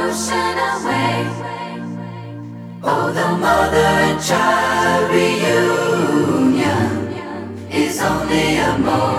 ocean away. Oh, the mother and child reunion is only a moment.